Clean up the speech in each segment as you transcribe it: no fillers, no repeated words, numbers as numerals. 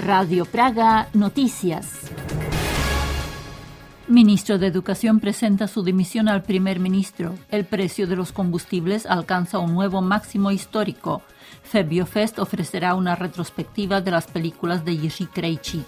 Radio Praga Noticias. Ministro de Educación presenta su dimisión al primer ministro. El precio de los combustibles alcanza un nuevo máximo histórico. FebioFest ofrecerá una retrospectiva de las películas de Jiří Krejčík.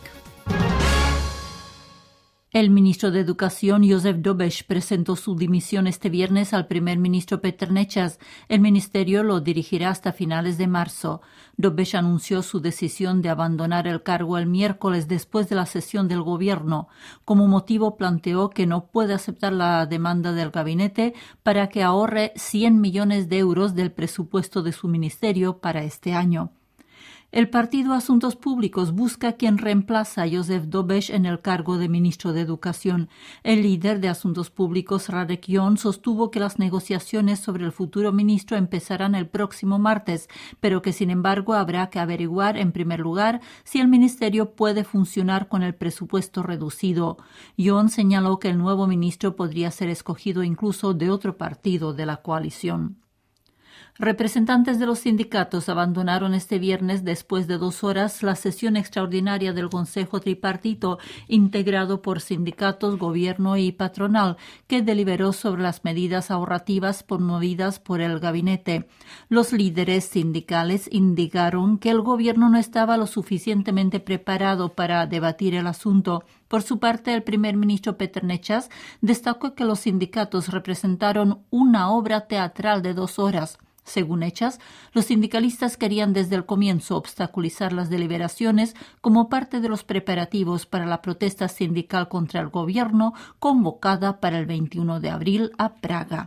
El ministro de Educación, Josef Dobeš, presentó su dimisión este viernes al primer ministro Petr Nečas. El ministerio lo dirigirá hasta finales de marzo. Dobeš anunció su decisión de abandonar el cargo el miércoles después de la sesión del gobierno. Como motivo planteó que no puede aceptar la demanda del gabinete para que ahorre 100 millones de euros del presupuesto de su ministerio para este año. El partido Asuntos Públicos busca quien reemplaza a Josef Dobeš en el cargo de ministro de Educación. El líder de Asuntos Públicos, Radek Jon, sostuvo que las negociaciones sobre el futuro ministro empezarán el próximo martes, pero que sin embargo habrá que averiguar en primer lugar si el ministerio puede funcionar con el presupuesto reducido. Jon señaló que el nuevo ministro podría ser escogido incluso de otro partido de la coalición. Representantes de los sindicatos abandonaron este viernes, después de 2 horas, la sesión extraordinaria del Consejo Tripartito, integrado por sindicatos, gobierno y patronal, que deliberó sobre las medidas ahorrativas promovidas por el gabinete. Los líderes sindicales indicaron que el gobierno no estaba lo suficientemente preparado para debatir el asunto. Por su parte, el primer ministro Petr Nečas destacó que los sindicatos representaron una obra teatral de 2 horas. Según Nečas, los sindicalistas querían desde el comienzo obstaculizar las deliberaciones como parte de los preparativos para la protesta sindical contra el gobierno convocada para el 21 de abril a Praga.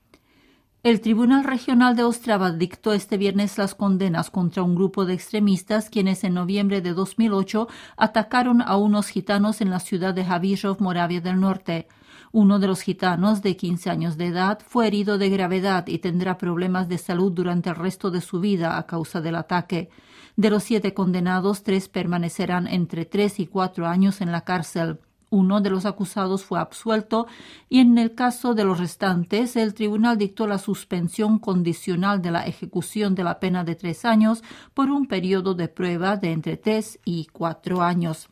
El Tribunal Regional de Ostrava dictó este viernes las condenas contra un grupo de extremistas quienes en noviembre de 2008 atacaron a unos gitanos en la ciudad de Havířov, Moravia del Norte. Uno de los gitanos, de 15 años de edad, fue herido de gravedad y tendrá problemas de salud durante el resto de su vida a causa del ataque. De los 7 condenados, 3 permanecerán entre 3 y 4 años en la cárcel. Uno de los acusados fue absuelto y en el caso de los restantes, el tribunal dictó la suspensión condicional de la ejecución de la pena de 3 años por un periodo de prueba de entre 3 y 4 años.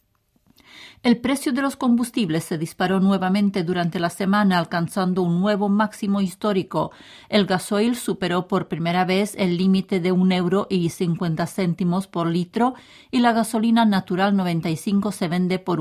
El precio de los combustibles se disparó nuevamente durante la semana, alcanzando un nuevo máximo histórico. El gasoil superó por primera vez el límite de 1,50 € por litro y la gasolina natural 95 se vende por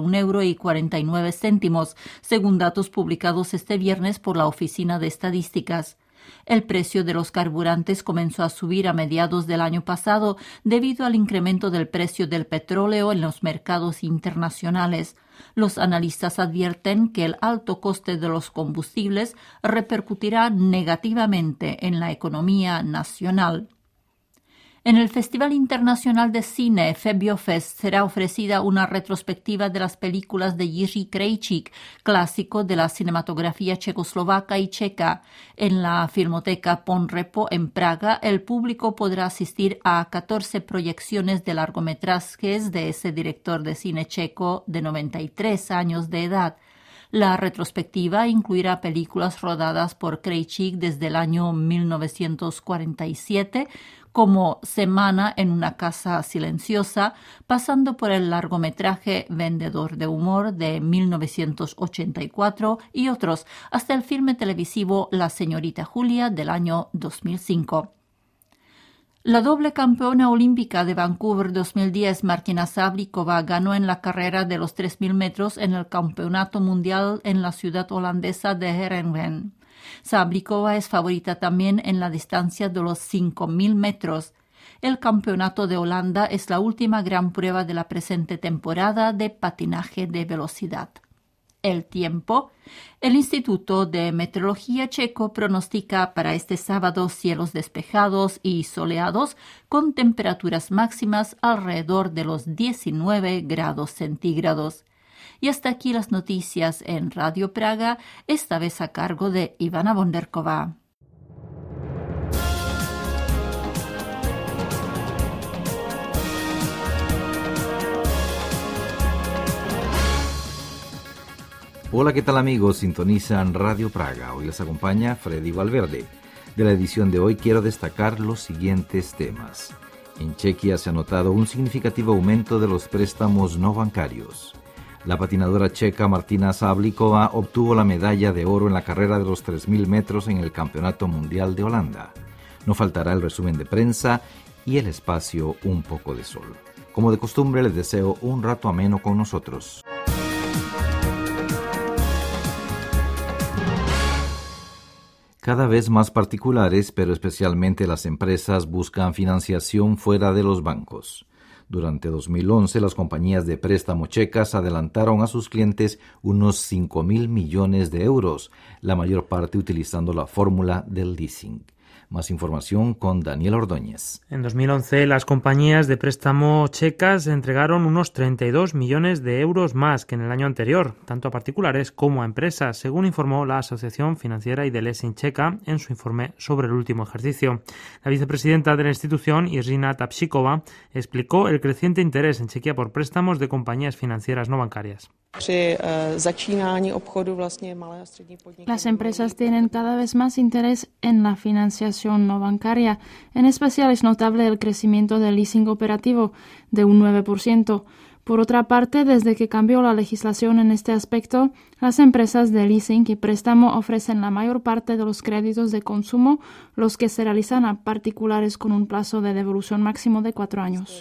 1,49 €, según datos publicados este viernes por la Oficina de Estadísticas. El precio de los carburantes comenzó a subir a mediados del año pasado debido al incremento del precio del petróleo en los mercados internacionales. Los analistas advierten que el alto coste de los combustibles repercutirá negativamente en la economía nacional. En el Festival Internacional de Cine FebioFest será ofrecida una retrospectiva de las películas de Jiří Krejčík, clásico de la cinematografía checoslovaca y checa. En la Filmoteca Ponrepo en Praga, el público podrá asistir a 14 proyecciones de largometrajes de ese director de cine checo de 93 años de edad. La retrospectiva incluirá películas rodadas por Krejčík desde el año 1947, como Semana en una casa silenciosa, pasando por el largometraje Vendedor de humor de 1984 y otros, hasta el filme televisivo La señorita Julia del año 2005. La doble campeona olímpica de Vancouver 2010, Martina Sablikova, ganó en la carrera de los 3.000 metros en el Campeonato Mundial en la ciudad holandesa de Heerenveen. Sablikova es favorita también en la distancia de los 5.000 metros. El Campeonato de Holanda es la última gran prueba de la presente temporada de patinaje de velocidad. El tiempo. El Instituto de Meteorología checo pronostica para este sábado cielos despejados y soleados con temperaturas máximas alrededor de los 19 grados centígrados. Y hasta aquí las noticias en Radio Praga, esta vez a cargo de Ivana Bonderková. Hola, ¿qué tal amigos? Sintonizan Radio Praga. Hoy les acompaña Freddy Valverde. De la edición de hoy quiero destacar los siguientes temas. En Chequia se ha notado un significativo aumento de los préstamos no bancarios. La patinadora checa Martina Sablikova obtuvo la medalla de oro en la carrera de los 3.000 metros en el Campeonato Mundial de Holanda. No faltará el resumen de prensa y el espacio Un poco de sol. Como de costumbre, les deseo un rato ameno con nosotros. Cada vez más particulares, pero especialmente las empresas, buscan financiación fuera de los bancos. Durante 2011, las compañías de préstamo checas adelantaron a sus clientes unos 5.000 millones de euros, la mayor parte utilizando la fórmula del leasing. Más información con Daniel Ordóñez. En 2011, las compañías de préstamo checas entregaron unos 32 millones de euros más que en el año anterior, tanto a particulares como a empresas, según informó la Asociación Financiera y de Leasing Checa en su informe sobre el último ejercicio. La vicepresidenta de la institución, Irina Tapšíková, explicó el creciente interés en Chequia por préstamos de compañías financieras no bancarias. Las empresas tienen cada vez más interés en la financiación no bancaria. En especial es notable el crecimiento del leasing operativo de un 9%. Por otra parte, desde que cambió la legislación en este aspecto, las empresas de leasing y préstamo ofrecen la mayor parte de los créditos de consumo, los que se realizan a particulares con un plazo de devolución máximo de 4 años.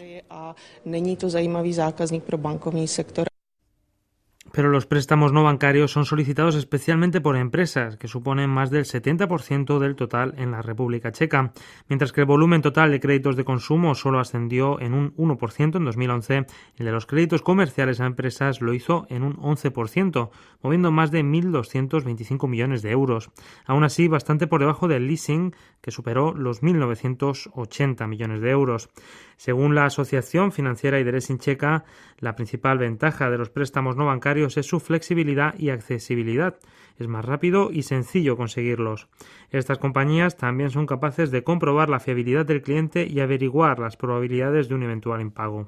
Pero los préstamos no bancarios son solicitados especialmente por empresas, que suponen más del 70% del total en la República Checa. Mientras que el volumen total de créditos de consumo solo ascendió en un 1% en 2011, el de los créditos comerciales a empresas lo hizo en un 11%, moviendo más de 1.225 millones de euros. Aún así, bastante por debajo del leasing, que superó los 1.980 millones de euros. Según la Asociación Financiera y de Leasing Checa, la principal ventaja de los préstamos no bancarios es su flexibilidad y accesibilidad. Es más rápido y sencillo conseguirlos. Estas compañías también son capaces de comprobar la fiabilidad del cliente y averiguar las probabilidades de un eventual impago.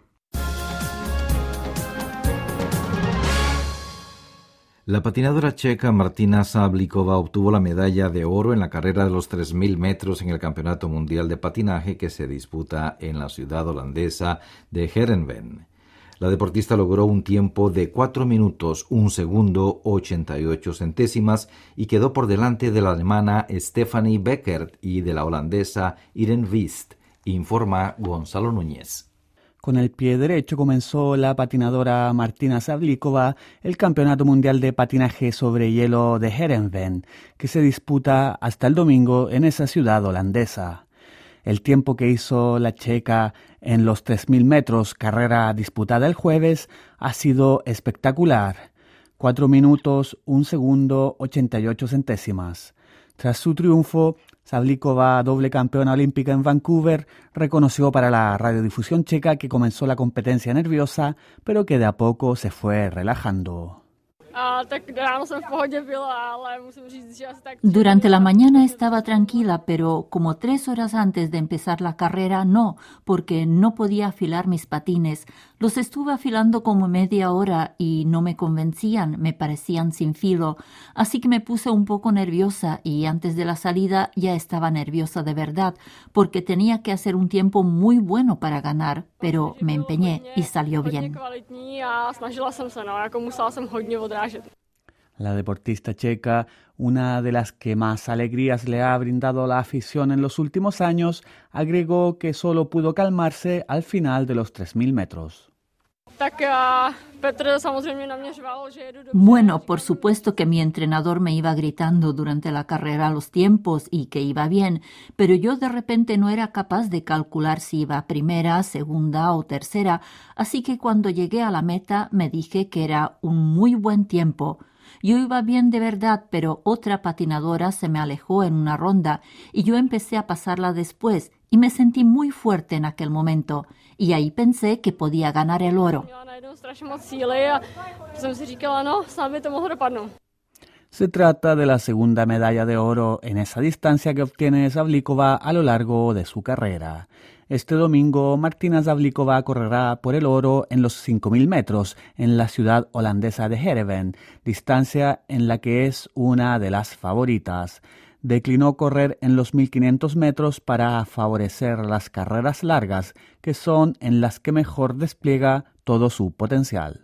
La patinadora checa Martina Sablikova obtuvo la medalla de oro en la carrera de los 3.000 metros en el Campeonato Mundial de Patinaje que se disputa en la ciudad holandesa de Heerenveen. La deportista logró un tiempo de 4 minutos, 1 segundo, 88 centésimas y quedó por delante de la alemana Stefanie Beckert y de la holandesa Irene Wüst, informa Gonzalo Núñez. Con el pie derecho comenzó la patinadora Martina Sablikova el Campeonato Mundial de Patinaje sobre Hielo de Heerenveen, que se disputa hasta el domingo en esa ciudad holandesa. El tiempo que hizo la checa en los 3.000 metros, carrera disputada el jueves, ha sido espectacular. 4 minutos, 1 segundo, 88 centésimas. Tras su triunfo, Sablikova, doble campeona olímpica en Vancouver, reconoció para la radiodifusión checa que comenzó la competencia nerviosa, pero que de a poco se fue relajando. Durante la mañana estaba tranquila, pero como 3 horas antes de empezar la carrera no, porque no podía afilar mis patines. Los estuve afilando como media hora y no me convencían, me parecían sin filo. Así que me puse un poco nerviosa y antes de la salida ya estaba nerviosa de verdad, porque tenía que hacer un tiempo muy bueno para ganar, pero me empeñé y salió bien. La deportista checa, una de las que más alegrías le ha brindado la afición en los últimos años, agregó que solo pudo calmarse al final de los 3.000 metros. Bueno, por supuesto que mi entrenador me iba gritando durante la carrera los tiempos y que iba bien, pero yo de repente no era capaz de calcular si iba primera, segunda o tercera, así que cuando llegué a la meta me dije que era un muy buen tiempo. Yo iba bien de verdad, pero otra patinadora se me alejó en una ronda y yo empecé a pasarla después y me sentí muy fuerte en aquel momento y ahí pensé que podía ganar el oro. Se trata de la segunda medalla de oro en esa distancia que obtiene Sablikova a lo largo de su carrera. Este domingo, Martina Sablikova correrá por el oro en los 5.000 metros en la ciudad holandesa de Heerenveen, distancia en la que es una de las favoritas. declinó correr en los 1.500 metros para favorecer las carreras largas, que son en las que mejor despliega todo su potencial.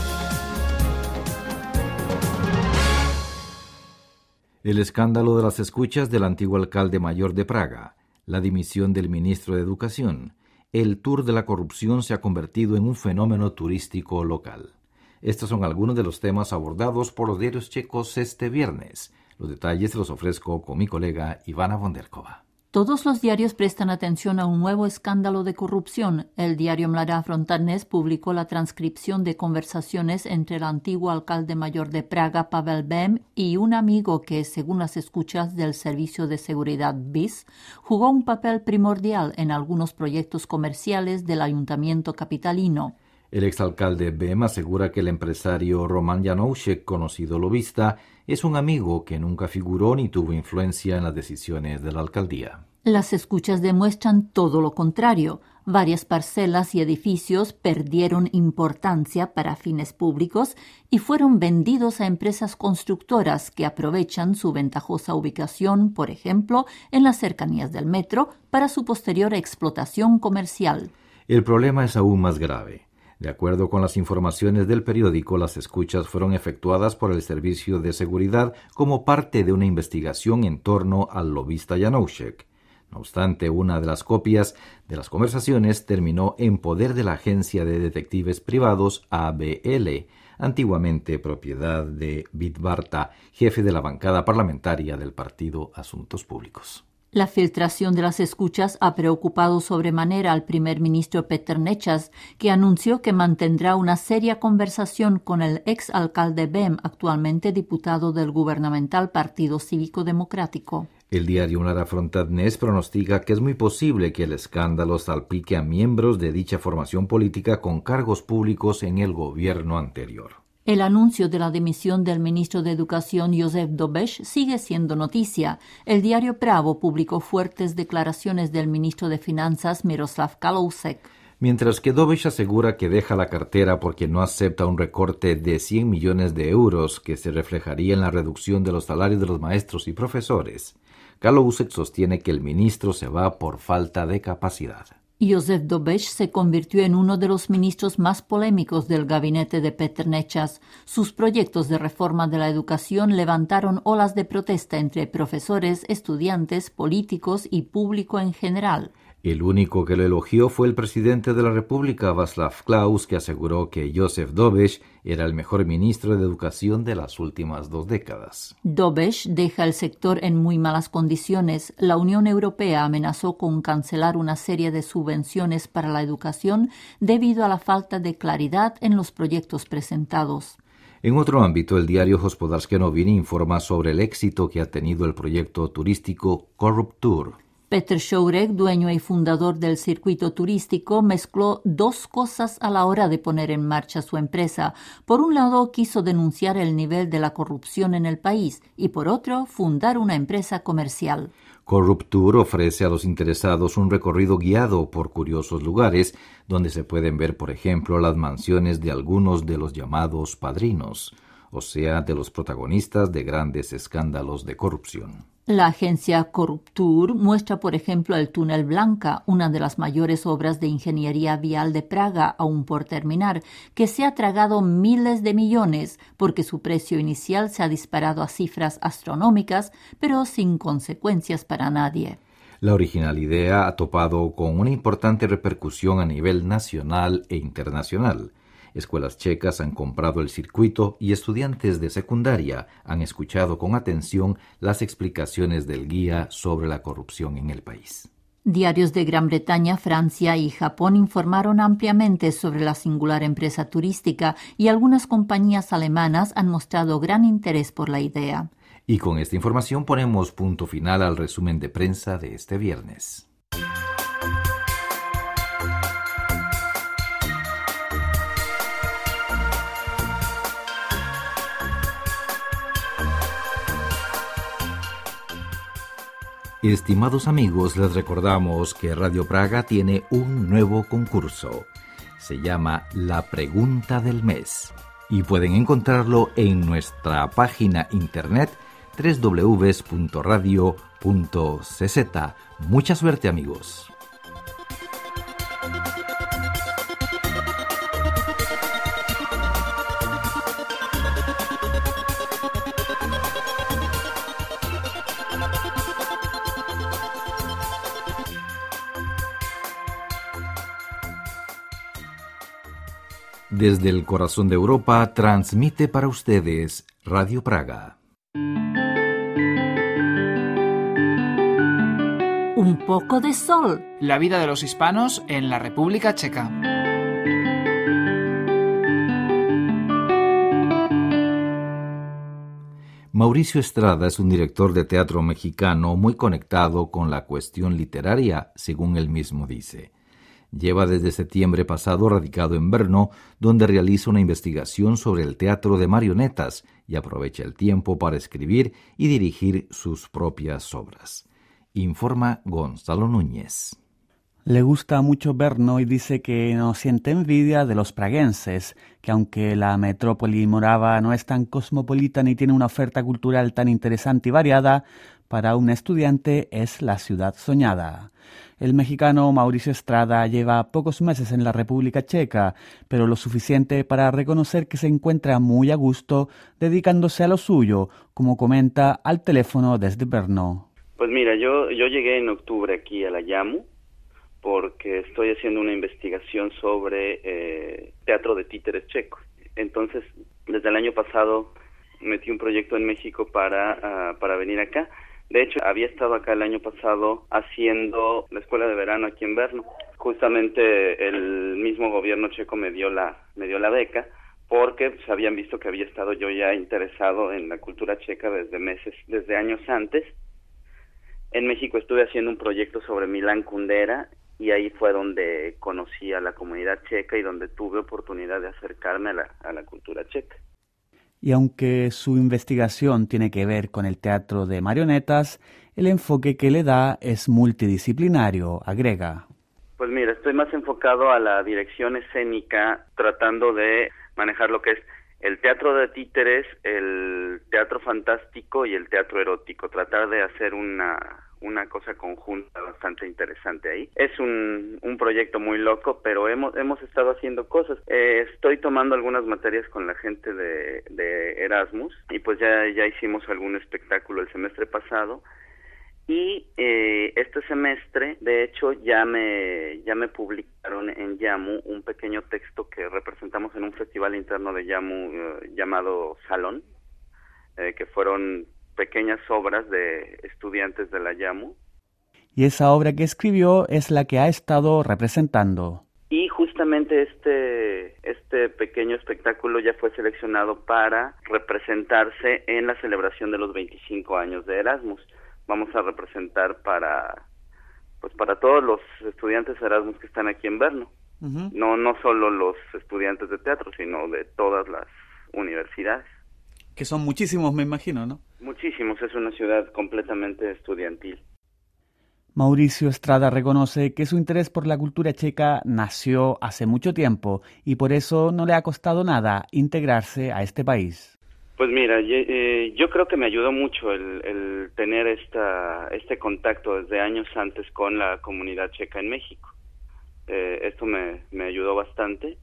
El escándalo de las escuchas del antiguo alcalde mayor de Praga, la dimisión del ministro de Educación, el tour de la corrupción se ha convertido en un fenómeno turístico local. Estos son algunos de los temas abordados por los diarios checos este viernes. Los detalles los ofrezco con mi colega Ivana Vonderkova. Todos los diarios prestan atención a un nuevo escándalo de corrupción. El diario Mladá Fronta Dnes publicó la transcripción de conversaciones entre el antiguo alcalde mayor de Praga, Pavel Bém, y un amigo que, según las escuchas del Servicio de Seguridad BIS, jugó un papel primordial en algunos proyectos comerciales del ayuntamiento capitalino. El exalcalde Bém asegura que el empresario Roman Janoušek, conocido lobista, es un amigo que nunca figuró ni tuvo influencia en las decisiones de la alcaldía. Las escuchas demuestran todo lo contrario. Varias parcelas y edificios perdieron importancia para fines públicos y fueron vendidos a empresas constructoras que aprovechan su ventajosa ubicación, por ejemplo, en las cercanías del metro, para su posterior explotación comercial. El problema es aún más grave. De acuerdo con las informaciones del periódico, las escuchas fueron efectuadas por el Servicio de Seguridad como parte de una investigación en torno al lobista Janoušek. No obstante, una de las copias de las conversaciones terminó en poder de la agencia de detectives privados ABL, antiguamente propiedad de Vidvarta, jefe de la bancada parlamentaria del partido Asuntos Públicos. La filtración de las escuchas ha preocupado sobremanera al primer ministro Petr Nečas, que anunció que mantendrá una seria conversación con el exalcalde Bém, actualmente diputado del gubernamental Partido Cívico Democrático. El diario Mladá Fronta Dnes pronostica que es muy posible que el escándalo salpique a miembros de dicha formación política con cargos públicos en el gobierno anterior. El anuncio de la dimisión del ministro de Educación Josef Dobeš sigue siendo noticia. El diario Pravo publicó fuertes declaraciones del ministro de Finanzas Miroslav Kalousek. Mientras que Dobeš asegura que deja la cartera porque no acepta un recorte de 100 millones de euros que se reflejaría en la reducción de los salarios de los maestros y profesores, Kalousek sostiene que el ministro se va por falta de capacidad. Josef Dobeš se convirtió en uno de los ministros más polémicos del gabinete de Petr Nečas. Sus proyectos de reforma de la educación levantaron olas de protesta entre profesores, estudiantes, políticos y público en general. El único que lo elogió fue el presidente de la República, Václav Klaus, que aseguró que Josef Dobeš era el mejor ministro de Educación de las últimas 2 décadas. Dobeš deja el sector en muy malas condiciones. La Unión Europea amenazó con cancelar una serie de subvenciones para la educación debido a la falta de claridad en los proyectos presentados. En otro ámbito, el diario Hospodářské noviny informa sobre el éxito que ha tenido el proyecto turístico Corruptur. Petr Šourek, dueño y fundador del circuito turístico, mezcló 2 cosas a la hora de poner en marcha su empresa. Por un lado, quiso denunciar el nivel de la corrupción en el país y, por otro, fundar una empresa comercial. Corruptur ofrece a los interesados un recorrido guiado por curiosos lugares donde se pueden ver, por ejemplo, las mansiones de algunos de los llamados padrinos, o sea, de los protagonistas de grandes escándalos de corrupción. La agencia Corruptur muestra, por ejemplo, el Túnel Blanca, una de las mayores obras de ingeniería vial de Praga, aún por terminar, que se ha tragado miles de millones porque su precio inicial se ha disparado a cifras astronómicas, pero sin consecuencias para nadie. La original idea ha topado con una importante repercusión a nivel nacional e internacional. Escuelas checas han comprado el circuito y estudiantes de secundaria han escuchado con atención las explicaciones del guía sobre la corrupción en el país. Diarios de Gran Bretaña, Francia y Japón informaron ampliamente sobre la singular empresa turística y algunas compañías alemanas han mostrado gran interés por la idea. Y con esta información ponemos punto final al resumen de prensa de este viernes. Estimados amigos, les recordamos que Radio Praga tiene un nuevo concurso. Se llama La Pregunta del Mes y pueden encontrarlo en nuestra página internet www.radio.cz. Mucha suerte, amigos. Desde el corazón de Europa, transmite para ustedes Radio Praga. Un poco de sol. La vida de los hispanos en la República Checa. Mauricio Estrada es un director de teatro mexicano muy conectado con la cuestión literaria, según él mismo dice. Lleva desde septiembre pasado radicado en Brno, donde realiza una investigación sobre el teatro de marionetas y aprovecha el tiempo para escribir y dirigir sus propias obras. Informa Gonzalo Núñez. Le gusta mucho Brno y dice que no siente envidia de los praguenses, que aunque la metrópoli morava no es tan cosmopolita ni tiene una oferta cultural tan interesante y variada, para un estudiante es la ciudad soñada. El mexicano Mauricio Estrada lleva pocos meses en la República Checa, pero lo suficiente para reconocer que se encuentra muy a gusto dedicándose a lo suyo, como comenta al teléfono desde Brno. Pues mira, yo llegué en octubre aquí a la YAMU porque estoy haciendo una investigación sobre teatro de títeres checo. Entonces, desde el año pasado metí un proyecto en México para venir acá. De hecho, había estado acá el año pasado haciendo la escuela de verano aquí en Brno. Justamente el mismo gobierno checo me dio la beca porque pues, habían visto que había estado yo ya interesado en la cultura checa desde años antes. En México estuve haciendo un proyecto sobre Milan Kundera y ahí fue donde conocí a la comunidad checa y donde tuve oportunidad de acercarme a la cultura checa. Y aunque su investigación tiene que ver con el teatro de marionetas, el enfoque que le da es multidisciplinario, agrega. Pues mira, estoy más enfocado a la dirección escénica, tratando de manejar lo que es el teatro de títeres, el teatro fantástico y el teatro erótico, tratar de hacer una cosa conjunta bastante interesante ahí. Es un proyecto muy loco, pero hemos estado haciendo cosas. Estoy tomando algunas materias con la gente de Erasmus y pues ya hicimos algún espectáculo el semestre pasado y este semestre, de hecho, ya me publicaron en YAMU un pequeño texto que representamos en un festival interno de YAMU llamado Salón, que fueron pequeñas obras de estudiantes de la YAMU. Y esa obra que escribió es la que ha estado representando. Y justamente este pequeño espectáculo ya fue seleccionado para representarse en la celebración de los 25 años de Erasmus. Vamos a representar para todos los estudiantes de Erasmus que están aquí en Brno. Uh-huh. No solo los estudiantes de teatro, sino de todas las universidades. Que son muchísimos, me imagino, ¿no? Muchísimos, es una ciudad completamente estudiantil. Mauricio Estrada reconoce que su interés por la cultura checa nació hace mucho tiempo y por eso no le ha costado nada integrarse a este país. Pues mira, yo creo que me ayudó mucho el tener este contacto desde años antes con la comunidad checa en México. Esto me ayudó bastante.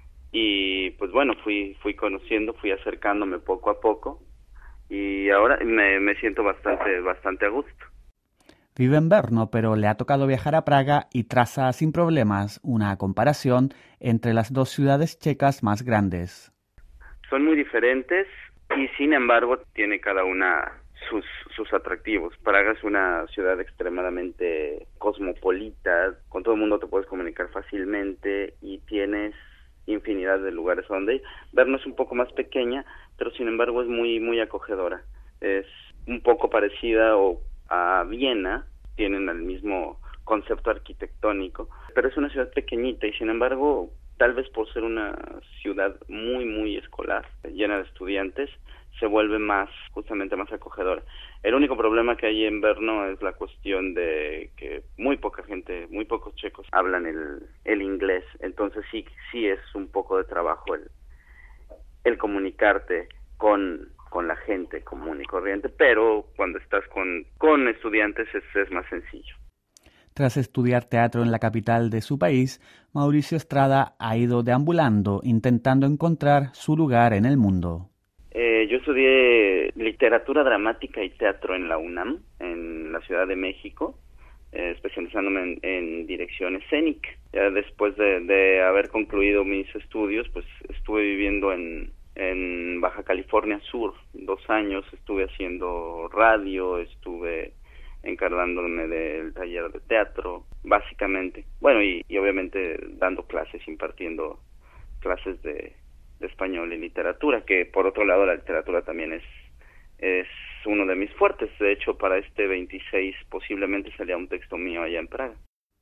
Y pues bueno, fui conociendo, fui acercándome poco a poco y ahora me siento bastante a gusto. Vive en Brno, pero le ha tocado viajar a Praga y traza sin problemas una comparación entre las dos ciudades checas más grandes. Son muy diferentes y sin embargo tiene cada una sus atractivos. Praga es una ciudad extremadamente cosmopolita, con todo el mundo te puedes comunicar fácilmente y tienes infinidad de lugares a donde ir. Brno es un poco más pequeña, pero sin embargo es muy acogedora. Es un poco parecida a Viena, tienen el mismo concepto arquitectónico, pero es una ciudad pequeñita y sin embargo, tal vez por ser una ciudad muy escolar, llena de estudiantes, se vuelve justamente más acogedora. El único problema que hay en Brno es la cuestión de que muy pocos checos hablan el inglés, entonces sí es un poco de trabajo el comunicarte con con la gente común y corriente, pero cuando estás con estudiantes es más sencillo. Tras estudiar teatro en la capital de su país, Mauricio Estrada ha ido deambulando, intentando encontrar su lugar en el mundo. Yo estudié literatura dramática y teatro en la UNAM, en la Ciudad de México, especializándome en dirección escénica. Ya después de haber concluido mis estudios, pues estuve viviendo en Baja California Sur 2 años, estuve haciendo radio, estuve encargándome del taller de teatro, básicamente. Bueno, y obviamente dando clases, impartiendo clases de español y literatura, que por otro lado la literatura también es uno de mis fuertes. De hecho, para este 26 posiblemente salía un texto mío allá en Praga.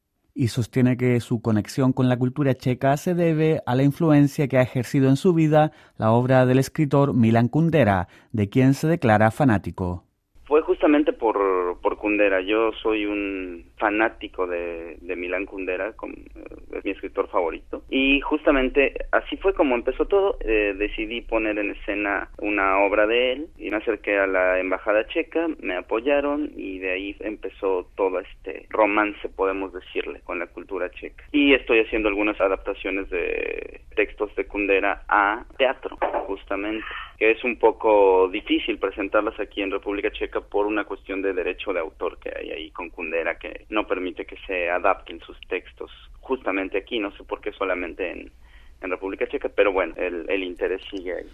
Y sostiene que su conexión con la cultura checa se debe a la influencia que ha ejercido en su vida la obra del escritor Milan Kundera, de quien se declara fanático. Fue justamente por Kundera. Yo soy un fanático de Milan Kundera, es mi escritor favorito. Y justamente así fue como empezó todo. Decidí poner en escena una obra de él y me acerqué a la embajada checa, me apoyaron y de ahí empezó todo este romance, podemos decirle, con la cultura checa. Y estoy haciendo algunas adaptaciones de textos de Kundera a teatro, justamente, que es un poco difícil presentarlas aquí en República Checa por una cuestión de derecho de autor que hay ahí con Kundera, que no permite que se adapten sus textos justamente aquí. No sé por qué solamente en República Checa, pero bueno, el interés sigue ahí.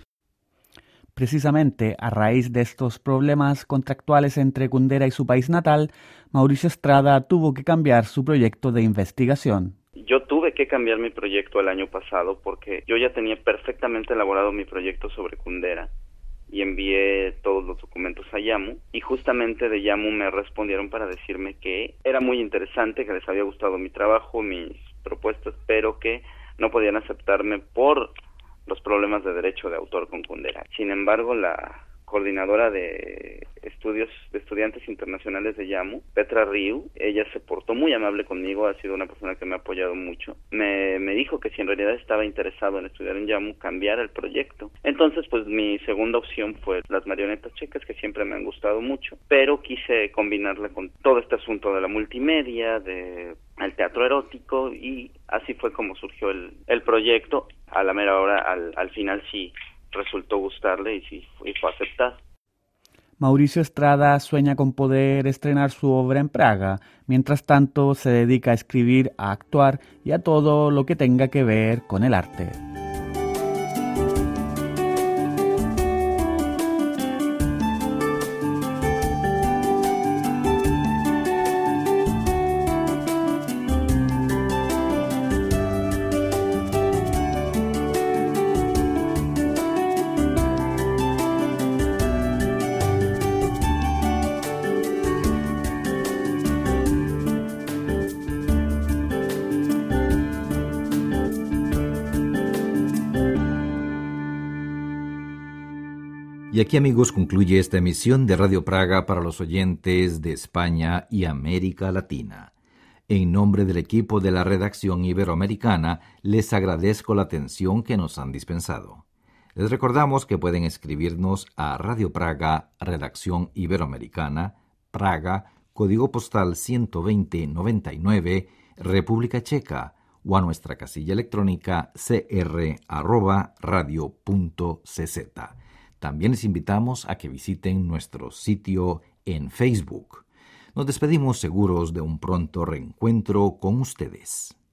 Precisamente a raíz de estos problemas contractuales entre Kundera y su país natal, Mauricio Estrada tuvo que cambiar su proyecto de investigación. Yo tuve que cambiar mi proyecto el año pasado porque yo ya tenía perfectamente elaborado mi proyecto sobre Kundera y envié todos los documentos a YAMU, y justamente de YAMU me respondieron para decirme que era muy interesante, que les había gustado mi trabajo, mis propuestas, pero que no podían aceptarme por los problemas de derecho de autor con Kundera. Sin embargo, la coordinadora de estudiantes internacionales de YAMU, Petra Riu, ella se portó muy amable conmigo, ha sido una persona que me ha apoyado mucho. Me dijo que si en realidad estaba interesado en estudiar en YAMU, cambiar el proyecto. Entonces, pues mi segunda opción fue las marionetas checas, que siempre me han gustado mucho, pero quise combinarla con todo este asunto de la multimedia, el teatro erótico, y así fue como surgió el proyecto. A la mera hora, al final sí resultó gustarle y fue aceptado. Mauricio Estrada sueña con poder estrenar su obra en Praga. Mientras tanto, se dedica a escribir, a actuar y a todo lo que tenga que ver con el arte. Y aquí, amigos, concluye esta emisión de Radio Praga para los oyentes de España y América Latina. En nombre del equipo de la redacción iberoamericana, les agradezco la atención que nos han dispensado. Les recordamos que pueden escribirnos a Radio Praga, Redacción Iberoamericana, Praga, Código Postal 12099, República Checa, o a nuestra casilla electrónica cr@radio.cz. También les invitamos a que visiten nuestro sitio en Facebook. Nos despedimos seguros de un pronto reencuentro con ustedes.